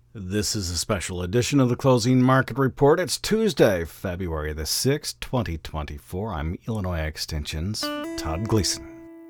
This is a special edition of the Closing Market Report. It's Tuesday, February the 6th, 2024. I'm Illinois Extension's Todd Gleason.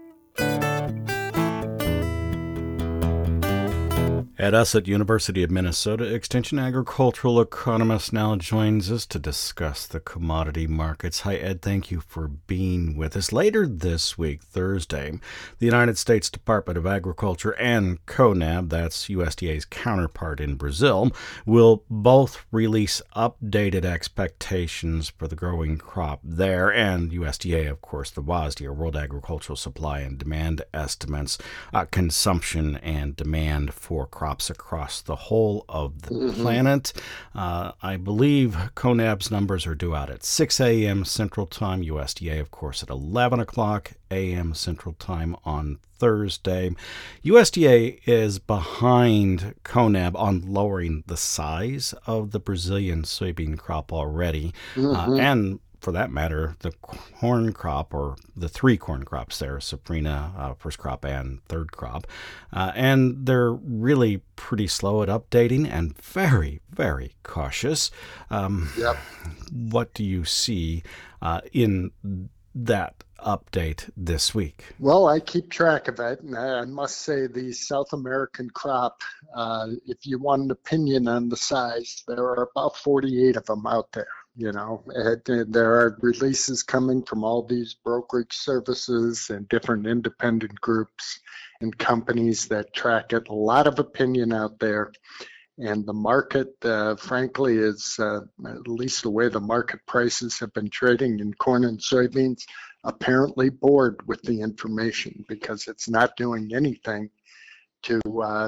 Ed Usset, University of Minnesota Extension agricultural economist, now joins us to discuss the commodity markets. Hi, Ed. Thank you for being with us. Later this week, Thursday, the United States Department of Agriculture and CONAB, that's USDA's counterpart in Brazil, will both release updated expectations for the growing crop there, and USDA, of course, the WASDE, or World Agricultural Supply and Demand Estimates, consumption and demand for crops across the whole of the planet. I believe CONAB's numbers are due out at 6 a.m. Central Time, USDA, of course, at 11 o'clock a.m. Central Time on Thursday. USDA is behind CONAB on lowering the size of the Brazilian soybean crop already, and for that matter, the corn crop, or the three corn crops there, Safrinha, first crop and third crop. And they're really pretty slow at updating and very, very cautious. Yep. What do you see in that update this week? Well, I keep track of it, and I must say the South American crop, if you want an opinion on the size, there are about 48 of them out there. There are releases coming from all these brokerage services and different independent groups and companies that track it. A lot of opinion out there. And the market, frankly, is, at least the way the market prices have been trading in corn and soybeans, apparently bored with the information because it's not doing anything to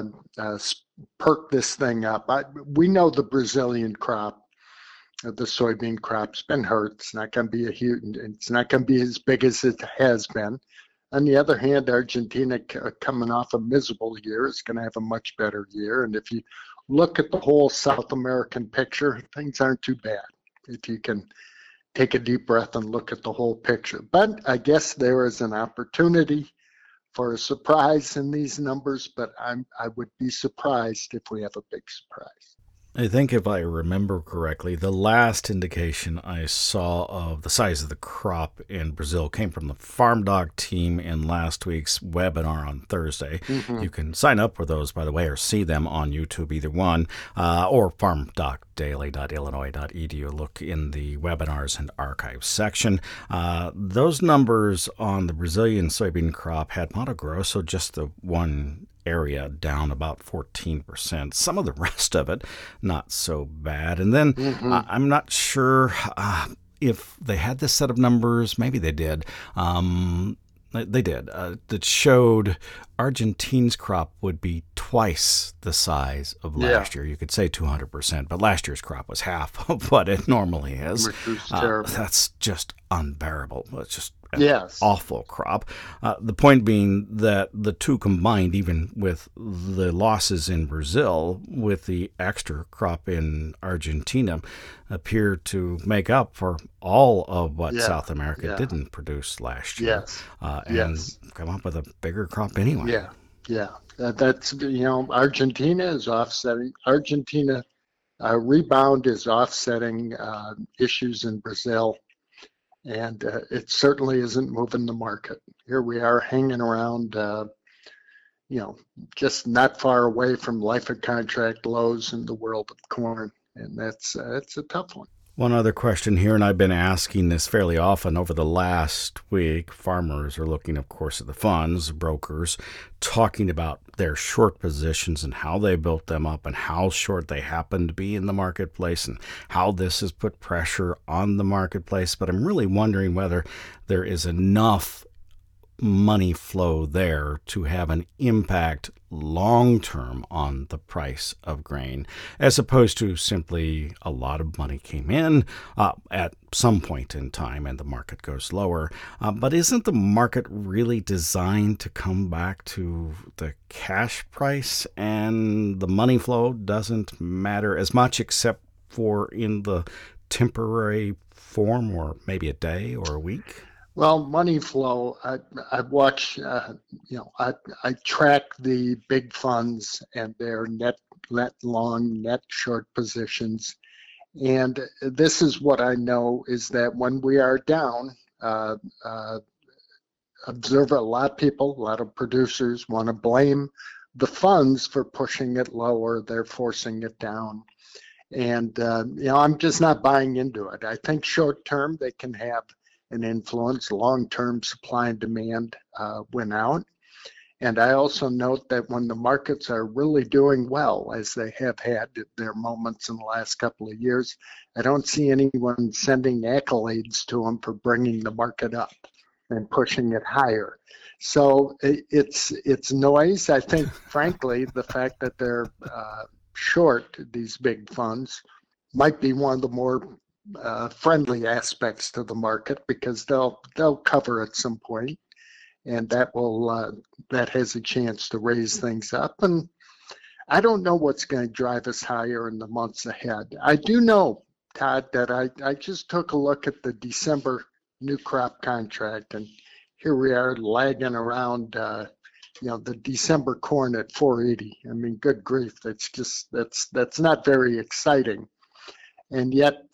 perk this thing up. We know the Brazilian crop, the soybean crop's been hurt. It's not going to be it's not going to be as big as it has been. On the other hand, Argentina, coming off a miserable year, is going to have a much better year. And if you look at the whole South American picture, things aren't too bad if you can take a deep breath and look at the whole picture. But I guess there is an opportunity for a surprise in these numbers, but I would be surprised if we have a big surprise. I think if I remember correctly, the last indication I saw of the size of the crop in Brazil came from the FarmDoc team in last week's webinar on Thursday. You can sign up for those, by the way, or see them on YouTube, either one, or farmdocdaily.illinois.edu. Look in the webinars and archives section. Those numbers on the Brazilian soybean crop had Mato Grosso, just the one area, down about 14%. Some of the rest of it, not so bad. And then I'm not sure if they had this set of numbers. Maybe they did. They did. That showed Argentina's crop would be twice the size of last year. You could say 200%, but last year's crop was half of what it normally is. Which was terrible. That's just unbearable. It's just awful crop. The point being that the two combined, even with the losses in Brazil, with the extra crop in Argentina, appear to make up for all of what South America didn't produce last year. And come up with a bigger crop anyway. That's, Argentina is offsetting. Argentina rebound is offsetting issues in Brazil. And it certainly isn't moving the market. Here we are hanging around, just not far away from life of contract lows in the world of corn. And it's a tough one. One other question here, and I've been asking this fairly often over the last week. Farmers are looking, of course, at the funds, brokers, talking about their short positions and how they built them up and how short they happen to be in the marketplace and how this has put pressure on the marketplace. But I'm really wondering whether there is enough money flow there to have an impact long-term on the price of grain, as opposed to simply a lot of money came in at some point in time and the market goes lower. But isn't the market really designed to come back to the cash price, and the money flow doesn't matter as much except for in the temporary form, or maybe a day or a week? Well, money flow, I watch, I track the big funds and their net net long, net short positions. And this is what I know is that when we are down, observe a lot of people, a lot of producers want to blame the funds for pushing it lower. They're forcing it down. And, I'm just not buying into it. I think short term they can have an influence. Long term supply and demand win out. And I also note that when the markets are really doing well, as they have had their moments in the last couple of years, I don't see anyone sending accolades to them for bringing the market up and pushing it higher. So it's noise. I think, frankly, the fact that they're short these big funds might be one of the more friendly aspects to the market, because they'll cover at some point, and that has a chance to raise things up. And I don't know what's going to drive us higher in the months ahead. I do know, Todd, that I just took a look at the December new crop contract, and here we are lagging around the December corn at 480. I mean, good grief, that's not very exciting. And yet,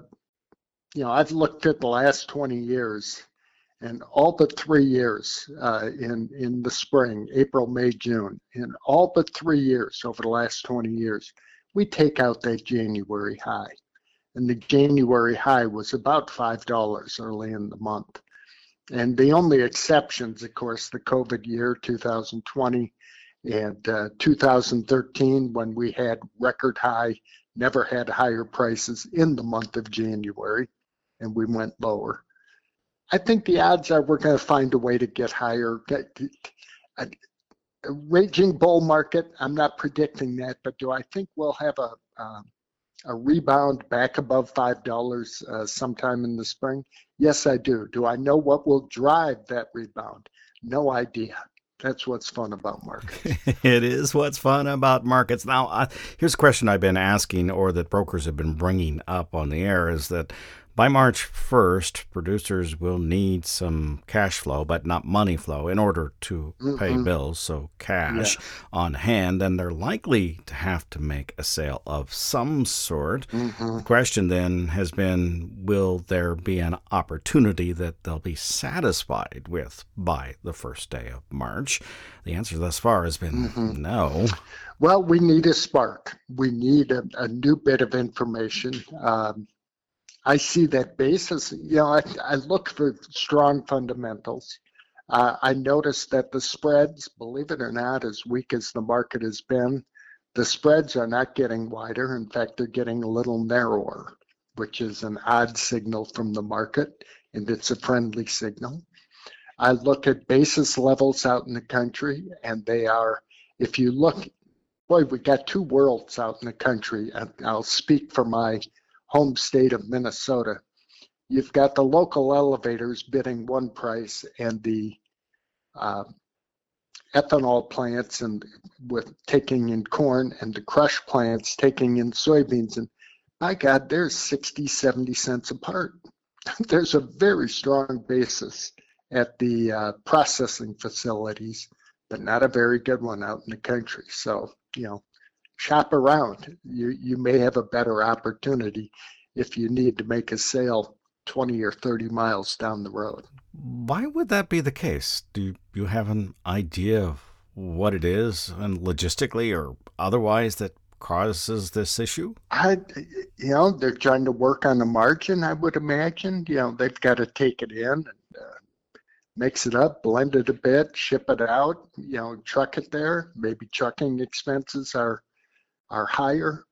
I've looked at the last 20 years, and all but 3 years in the spring, April, May, June, in all but 3 years over the last 20 years, we take out that January high. And the January high was about $5 early in the month. And the only exceptions, of course, the COVID year, 2020, and 2013, when we had record high, never had higher prices in the month of January, and we went lower. I think the odds are we're going to find a way to get higher. A raging bull market, I'm not predicting that, but do I think we'll have a rebound back above $5 sometime in the spring? Yes, I do. Do I know what will drive that rebound? No idea. That's what's fun about markets. It is what's fun about markets. Now, here's a question I've been asking, or that brokers have been bringing up on the air, is that by March 1st, producers will need some cash flow, but not money flow, in order to pay bills, so cash on hand, and they're likely to have to make a sale of some sort. The question then has been, will there be an opportunity that they'll be satisfied with by the first day of March? The answer thus far has been no. Well, we need a spark. We need a new bit of information. I see that basis. I look for strong fundamentals. I noticed that the spreads, believe it or not, as weak as the market has been, the spreads are not getting wider. In fact, they're getting a little narrower, which is an odd signal from the market, and it's a friendly signal. I look at basis levels out in the country, and they are, if you look, boy, we got two worlds out in the country. I'll speak for my home state of Minnesota. You've got the local elevators bidding one price, and the ethanol plants and with taking in corn, and the crush plants taking in soybeans. And my God, they're 60, 70 cents apart. There's a very strong basis at the processing facilities, but not a very good one out in the country. So, shop around. You may have a better opportunity if you need to make a sale 20 or 30 miles down the road. Why would that be the case? Do you have an idea of what it is, and logistically or otherwise, that causes this issue? They're trying to work on the margin, I would imagine. They've got to take it in and mix it up, blend it a bit, ship it out, truck it there. Maybe trucking expenses are higher.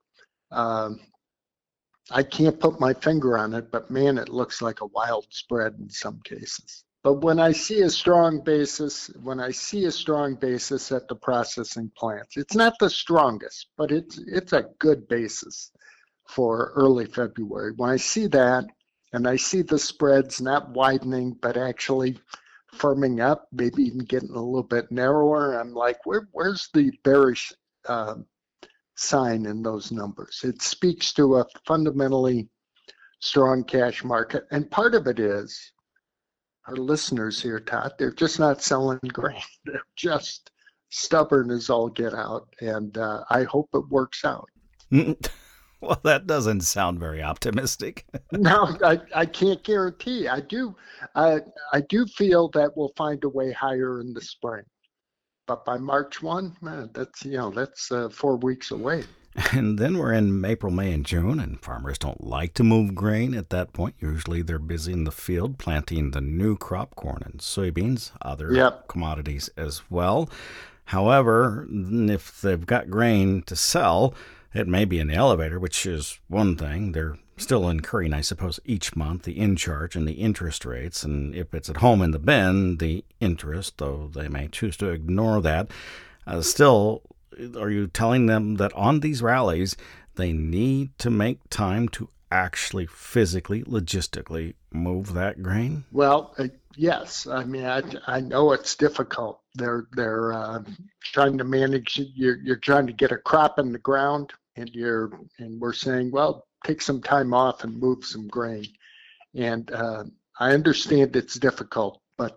I can't put my finger on it, but man, it looks like a wild spread in some cases. But when I see a strong basis at the processing plants, it's not the strongest, but it's a good basis for early February. When I see that, and I see the spreads not widening, but actually firming up, maybe even getting a little bit narrower, I'm like, where's the bearish sign in those numbers? It speaks to a fundamentally strong cash market. And part of it is our listeners here, Todd, they're just not selling grain. They're just stubborn as all get out, and I hope it works out. Well, that doesn't sound very optimistic. No, I can't guarantee. I do feel that we'll find a way higher in the spring, but by March 1, man, that's 4 weeks away. And then we're in April, May, and June, and farmers don't like to move grain at that point. Usually they're busy in the field planting the new crop, corn and soybeans, other commodities as well. However, if they've got grain to sell, it may be in the elevator, which is one thing. They're still incurring, I suppose, each month the in-charge and the interest rates. And if it's at home in the bin, the interest, though they may choose to ignore that. Still, are you telling them that on these rallies, they need to make time to actually physically, logistically move that grain? Well, yes. I mean, I know it's difficult. They're trying to manage. You're trying to get a crop in the ground, and we're saying, well, take some time off and move some grain. And I understand it's difficult, but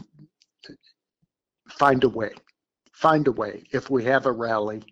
find a way. Find a way. If we have a rally,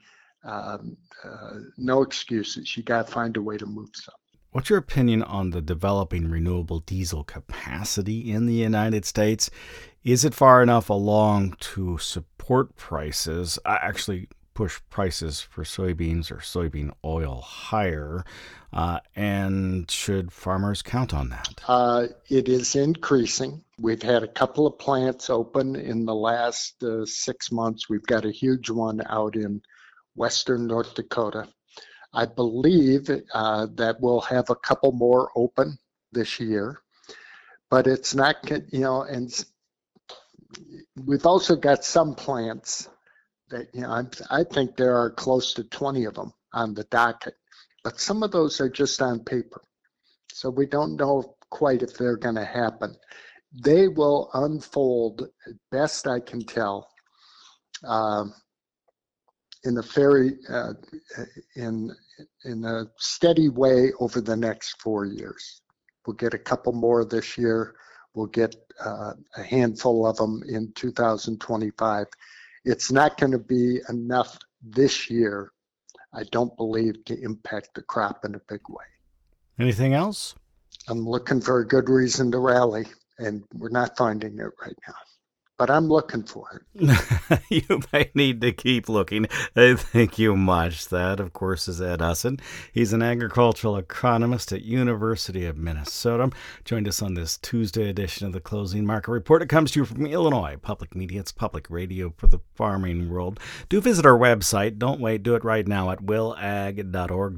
no excuses. You got to find a way to move some. What's your opinion on the developing renewable diesel capacity in the United States? Is it far enough along to support prices, actually push prices for soybeans or soybean oil higher? And should farmers count on that? It is increasing. We've had a couple of plants open in the last 6 months. We've got a huge one out in western North Dakota. I believe that we'll have a couple more open this year, but it's not, and we've also got some plants that, I think there are close to 20 of them on the docket, but some of those are just on paper. So we don't know quite if they're going to happen. They will unfold, best I can tell, in a steady way over the next 4 years. We'll get a couple more this year. We'll get a handful of them in 2025. It's not going to be enough this year, I don't believe, to impact the crop in a big way. Anything else? I'm looking for a good reason to rally, and we're not finding it right now. But I'm looking for it. You may need to keep looking. Thank you much. That, of course, is Ed Ussin. He's an agricultural economist at University of Minnesota. Joined us on this Tuesday edition of the Closing Market Report. It comes to you from Illinois Public Media. It's public radio for the farming world. Do visit our website. Don't wait. Do it right now at willag.org,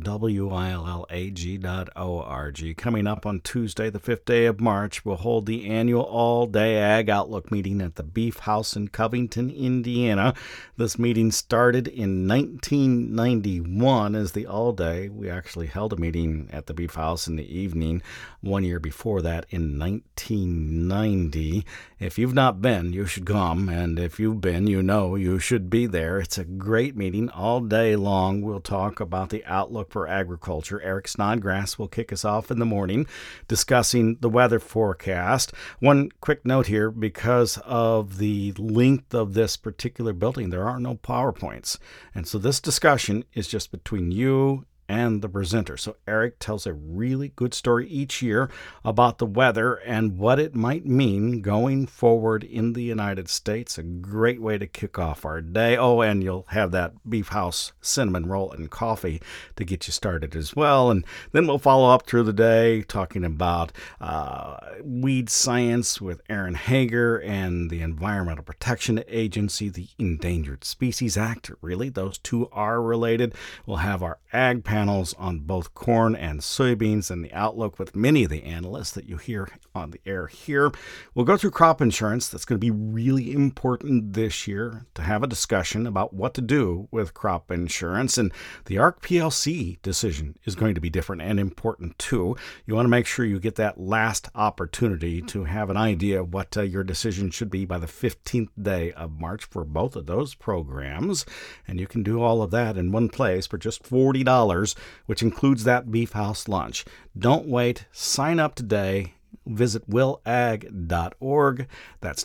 willag.org. Coming up on Tuesday, the 5th day of March, we'll hold the annual all-day Ag Outlook meeting at the Beef House in Covington, Indiana. This meeting started in 1991 as the all-day. We actually held a meeting at the Beef House in the evening 1 year before that in 1990. If you've not been, you should come, and if you've been, you know you should be there. It's a great meeting all day long. We'll talk about the outlook for agriculture. Eric Snodgrass will kick us off in the morning discussing the weather forecast. One quick note here, because of the length of this particular building, there are no PowerPoints. And so this discussion is just between you and the presenter. So Eric tells a really good story each year about the weather and what it might mean going forward in the United States. A great way to kick off our day. Oh, and you'll have that Beef House cinnamon roll and coffee to get you started as well. And then we'll follow up through the day talking about weed science with Aaron Hager and the Environmental Protection Agency, the Endangered Species Act. Really, those two are related. We'll have our ag panels on both corn and soybeans and the outlook with many of the analysts that you hear on the air here. We'll go through crop insurance. That's going to be really important this year to have a discussion about what to do with crop insurance. And the ARC PLC decision is going to be different and important too. You want to make sure you get that last opportunity to have an idea of what your decision should be by the 15th day of March for both of those programs. And you can do all of that in one place for just $40, which includes that Beef House lunch. Don't wait. Sign up today. visit willag.org. That's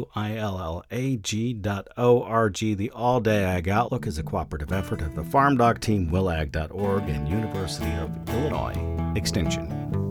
WILLAG.org. The All Day Ag Outlook is a cooperative effort of the Farm Doc team, willag.org, and University of Illinois Extension.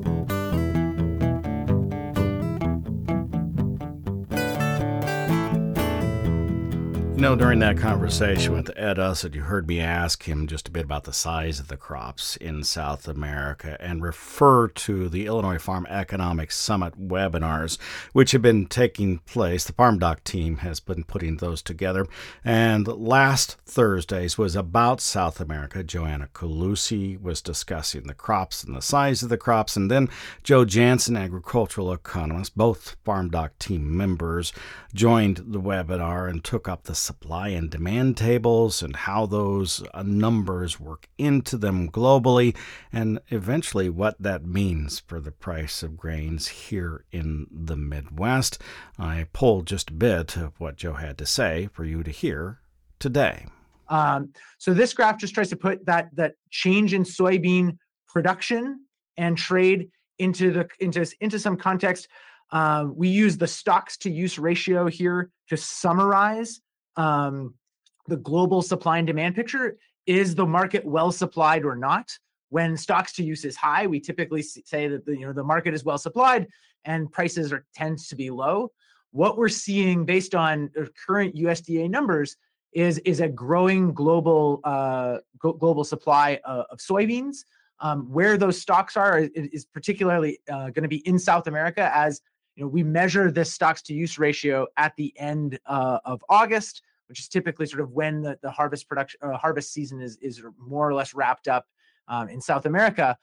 During that conversation with Ed Usset, you heard me ask him just a bit about the size of the crops in South America and refer to the Illinois Farm Economics Summit webinars, which have been taking place. The Farm Doc team has been putting those together. And last Thursday's was about South America. Joanna Colucci was discussing the crops and the size of the crops. And then Joe Jansen, agricultural economist, both Farm Doc team members, joined the webinar and took up the supply and demand tables and how those numbers work into them globally, and eventually what that means for the price of grains here in the Midwest. I pulled just a bit of what Joe had to say for you to hear today. So this graph just tries to put that change in soybean production and trade into some context. We use the stocks to use ratio here to summarize the global supply and demand picture. Is the market well supplied or not? When stocks to use is high, we typically say that the market is well supplied and prices tends to be low. What we're seeing based on current USDA numbers is a growing global supply of soybeans. Where those stocks are is particularly going to be in South America, as we measure this stocks to use ratio at the end of August, which is typically sort of when the harvest season is more or less wrapped up in South America.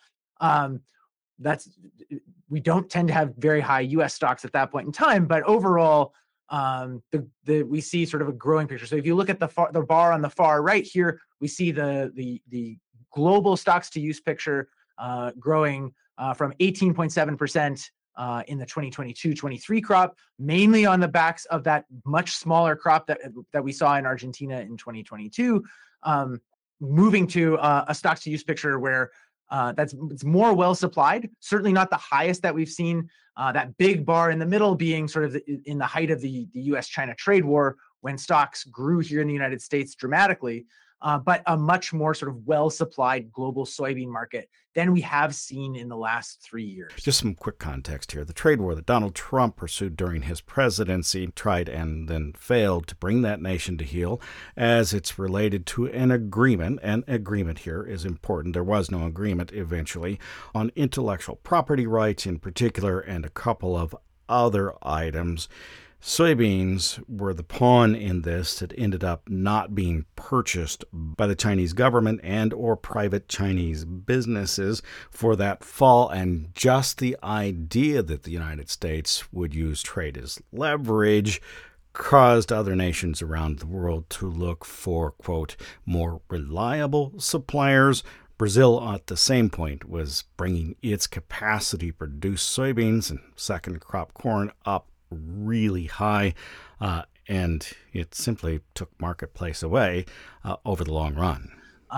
We don't tend to have very high U.S. stocks at that point in time, but overall, we see sort of a growing picture. So if you look at the bar on the far right here, we see the global stocks to use picture growing from 18.7%. In the 2022-23 crop, mainly on the backs of that much smaller crop that we saw in Argentina in 2022, moving to a stocks to use picture where it's more well supplied. Certainly not the highest that we've seen. That big bar in the middle being sort of in the height of the U.S.-China trade war, when stocks grew here in the United States dramatically. But a much more sort of well-supplied global soybean market than we have seen in the last 3 years. Just some quick context here. The trade war that Donald Trump pursued during his presidency tried and then failed to bring that nation to heel, as it's related to an agreement. An agreement here is important. There was no agreement eventually on intellectual property rights in particular, and a couple of other items. Soybeans were the pawn in this that ended up not being purchased by the Chinese government and or private Chinese businesses for that fall, and just the idea that the United States would use trade as leverage caused other nations around the world to look for, quote, more reliable suppliers. Brazil, at the same point, was bringing its capacity to produce soybeans and second crop corn up really high, and it simply took marketplace away over the long run.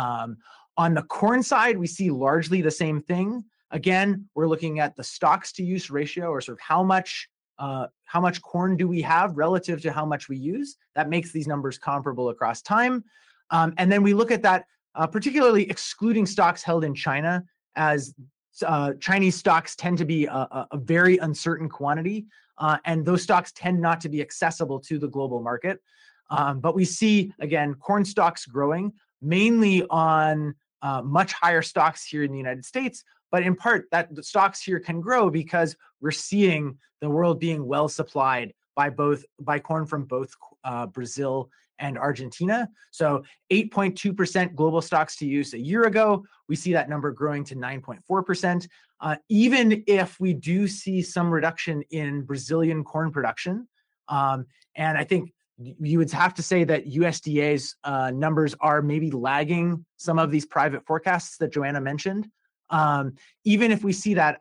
On the corn side, we see largely the same thing. Again, we're looking at the stocks to use ratio, or sort of how much corn do we have relative to how much we use. That makes these numbers comparable across time. And then we look at that, particularly excluding stocks held in China, as Chinese stocks tend to be a very uncertain quantity. And those stocks tend not to be accessible to the global market. But we see, again, corn stocks growing, mainly on much higher stocks here in the United States. But in part, that the stocks here can grow because we're seeing the world being well supplied by corn from both Brazil and Argentina. So 8.2% global stocks to use a year ago. We see that number growing to 9.4%. Even if we do see some reduction in Brazilian corn production. And I think you would have to say that USDA's numbers are maybe lagging some of these private forecasts that Joanna mentioned. Even if we see that,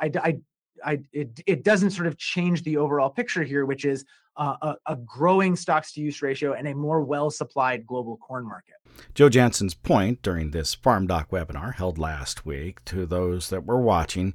it doesn't sort of change the overall picture here, which is a growing stocks to use ratio and a more well-supplied global corn market. Joe Jansen's point during this Farm Doc webinar held last week to those that were watching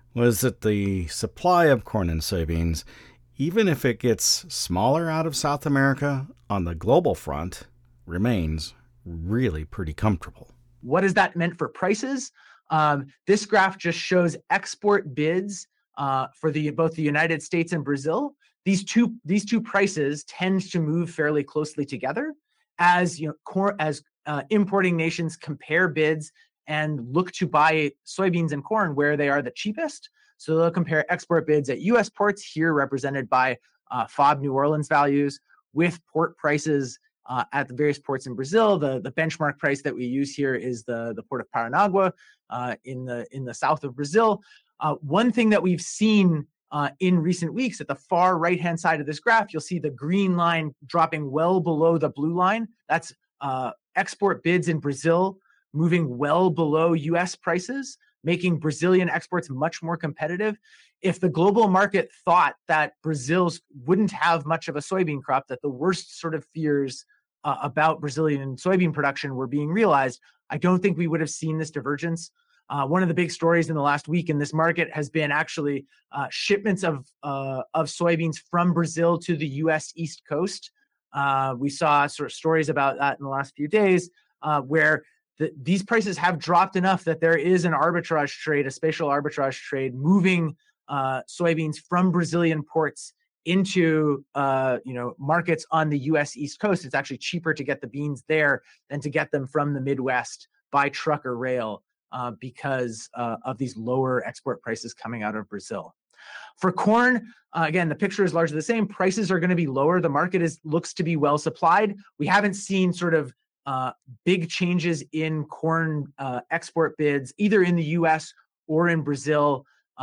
was that the supply of corn and soybeans, even if it gets smaller out of South America on the global front, remains really pretty comfortable. What has that meant for prices? This graph just shows export bids for both the United States and Brazil. These two prices tend to move fairly closely together as importing nations compare bids and look to buy soybeans and corn where they are the cheapest. So they'll compare export bids at U.S. ports, here represented by FOB New Orleans values, with port prices at the various ports in Brazil. The benchmark price that we use here is the port of Paranagua in the south of Brazil. One thing that we've seen in recent weeks, at the far right-hand side of this graph, you'll see the green line dropping well below the blue line. That's export bids in Brazil moving well below U.S. prices, making Brazilian exports much more competitive. If the global market thought that Brazil's wouldn't have much of a soybean crop, that the worst sort of fears about Brazilian soybean production were being realized, I don't think we would have seen this divergence. One of the big stories in the last week in this market has been actually shipments of soybeans from Brazil to the U.S. East Coast. We saw sort of stories about that in the last few days, where these prices have dropped enough that there is an arbitrage trade, a spatial arbitrage trade, moving soybeans from Brazilian ports into markets on the U.S. East Coast. It's actually cheaper to get the beans there than to get them from the Midwest by truck or rail because of these lower export prices coming out of Brazil. For corn, again, the picture is largely the same. Prices are going to be lower. The market looks to be well supplied. We haven't seen sort of big changes in corn export bids, either in the U.S. or in Brazil.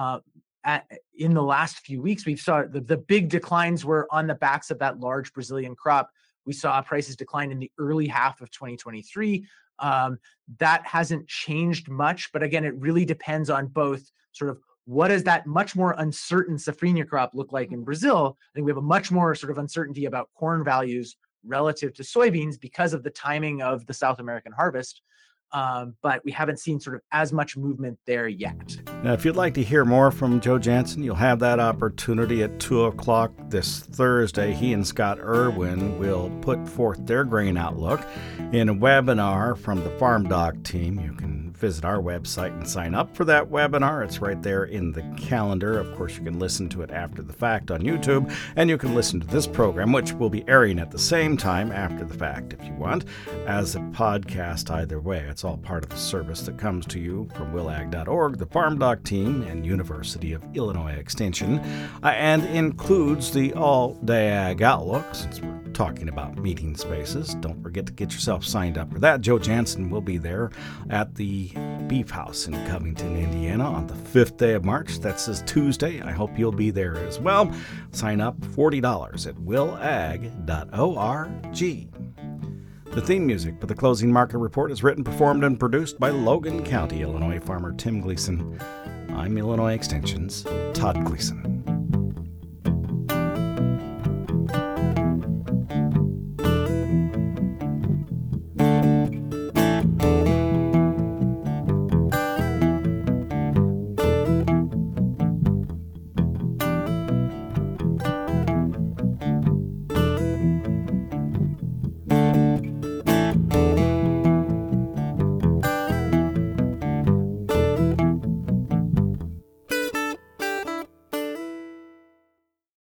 In the last few weeks, we saw the big declines were on the backs of that large Brazilian crop. We saw prices decline in the early half of 2023. That hasn't changed much, but again, it really depends on both sort of what does that much more uncertain safrinha crop look like in Brazil. I think we have a much more sort of uncertainty about corn values relative to soybeans because of the timing of the South American harvest. But we haven't seen sort of as much movement there yet. Now, if you'd like to hear more from Joe Jansen, you'll have that opportunity at 2 o'clock this Thursday. He and Scott Irwin will put forth their grain outlook in a webinar from the Farm Doc team. You can visit our website and sign up for that webinar. It's right there in the calendar. Of course, you can listen to it after the fact on YouTube, and you can listen to this program, which will be airing at the same time after the fact if you want, as a podcast either way. It's all part of the service that comes to you from willag.org, the Farm Doc team, and University of Illinois Extension, and includes the All-Day Ag Outlook, since we're talking about meeting spaces. Don't forget to get yourself signed up for that. Joe Jansen will be there at the Beef House in Covington, Indiana on the 5th day of March. That's this Tuesday. I hope you'll be there as well. Sign up $40 at willag.org. The theme music for the Closing Market Report is written, performed, and produced by Logan County, Illinois farmer Tim Gleason. I'm Illinois Extension's Todd Gleason.